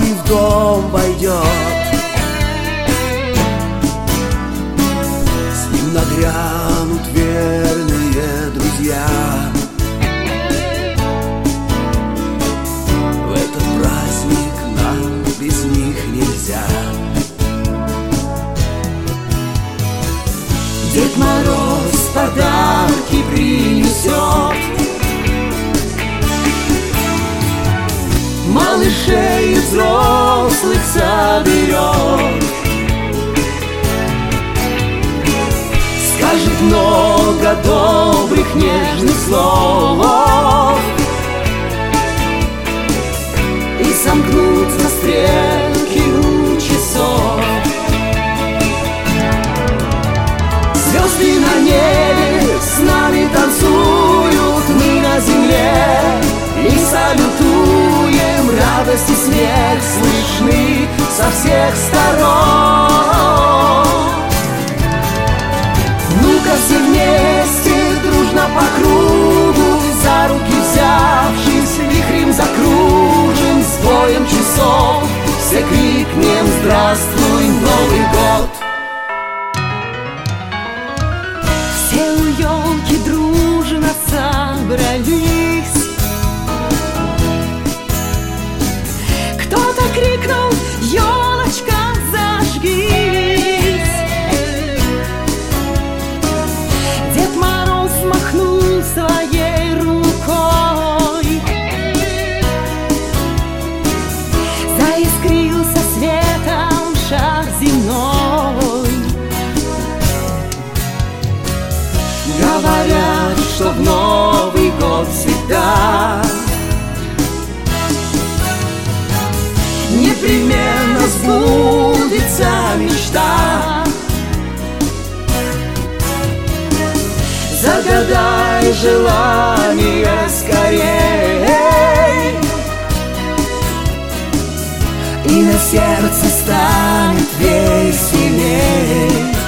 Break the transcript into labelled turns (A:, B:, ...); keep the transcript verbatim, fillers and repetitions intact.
A: и в дом войдет. С ним нагрянут верные друзья. В этот праздник нам без них нельзя. Дед Мороз подарки принесет, малышей и взрослых соберет. Скажет много добрых, нежных слов, и сомкнутся стрелки у часов. Звезды на небе с нами танцуют, мы на земле и салютуем. Радость и смех слышны со всех сторон. Ну-ка все вместе, дружно по кругу, за руки взявшись, вихрем закружим. С боем часов все крикнем: здравствуй, Новый год!
B: Все у елки дружно собрались. Кто-то крикнул: елочка, зажгись! Дед Мороз махнул своей рукой, заискрился светом шар земной.
A: Говорят, что в Новый год всегда непременно сбудется мечта. Загадай желание скорей, и на сердце станет веселей.